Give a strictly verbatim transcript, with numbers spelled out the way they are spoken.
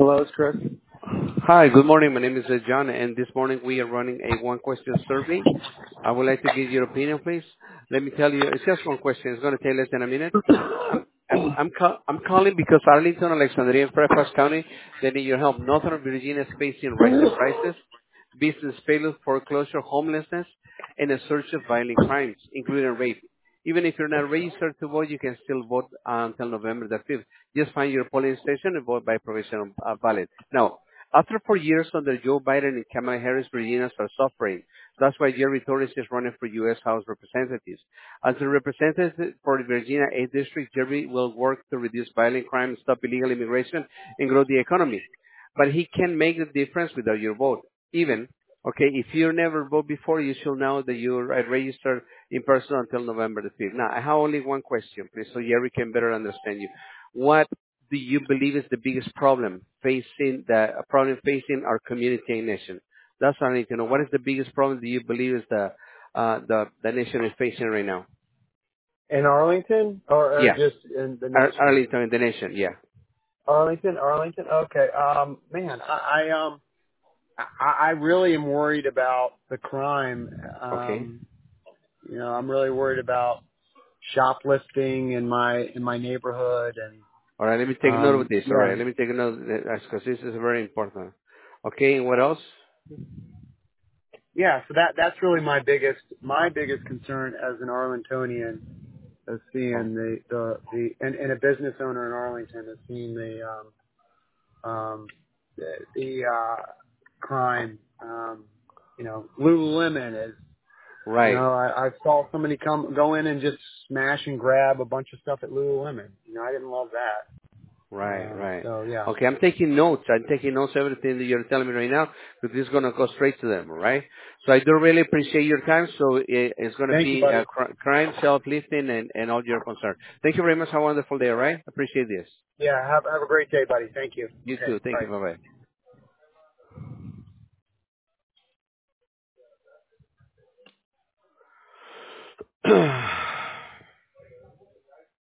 Hello, it's Chris. Hi, good morning. My name is uh, John, and this morning we are running a one-question survey. I would like to get your opinion, please. Let me tell you, it's just one question. It's going to take less than a minute. I'm I'm I'm, call, I'm calling because Arlington, Alexandria, and Fairfax County, they need your help. Northern Virginia is facing rising prices, business failure, foreclosure, homelessness, and a surge of violent crimes, including rape. Even if you're not registered to vote, you can still vote until November the fifth. Just find your polling station and vote by provisional uh, ballot. Now, after four years under Joe Biden and Kamala Harris, Virginians are suffering. That's why Jerry Torres is running for U S. House Representatives. As a representative for the Virginia eighth District, Jerry will work to reduce violent crime, stop illegal immigration, and grow the economy. But he can make the difference without your vote. Even, okay, if you never vote before, you should know that you're registered in person until November the fifth. Now, I have only one question, please, so Jerry can better understand you. What do you believe is the biggest problem facing the a problem facing our community and nation? That's what I need to know. What is the biggest problem do you believe is the uh, the the nation is facing right now? In Arlington, or, or Yeah, just in the Ar- nation? Arlington and the nation. Yeah. Arlington, Arlington. Okay. Um, man, I, I um, I, I really am worried about the crime. Okay. Um, you know, I'm really worried about shoplifting in my in my neighborhood, and All right. Let me take note of um, this. All right. yeah, Let me take a note because this is very important. Okay. And what else? yeah. So that that's really my biggest my biggest concern as an Arlingtonian is Oh, seeing the the the and, and a business owner in Arlington is seeing the um um, the, the uh, crime. Um, you know, Lululemon is. You right. know, I, I saw somebody come go in and just smash and grab a bunch of stuff at Lululemon. You know, I didn't love that. Right, Um, right. so yeah. Okay, I'm taking notes. I'm taking notes of everything that you're telling me right now, because this is going to go straight to them, all right? So I do really appreciate your time. So it, it's going to Thank you, be uh, buddy. cr- crime, self-lifting, and, and all your concern. Thank you very much. Have a wonderful day, all right? Appreciate this. Yeah. Have have a great day, buddy. Thank you. You Okay. too. Thank Bye. you. Bye-bye.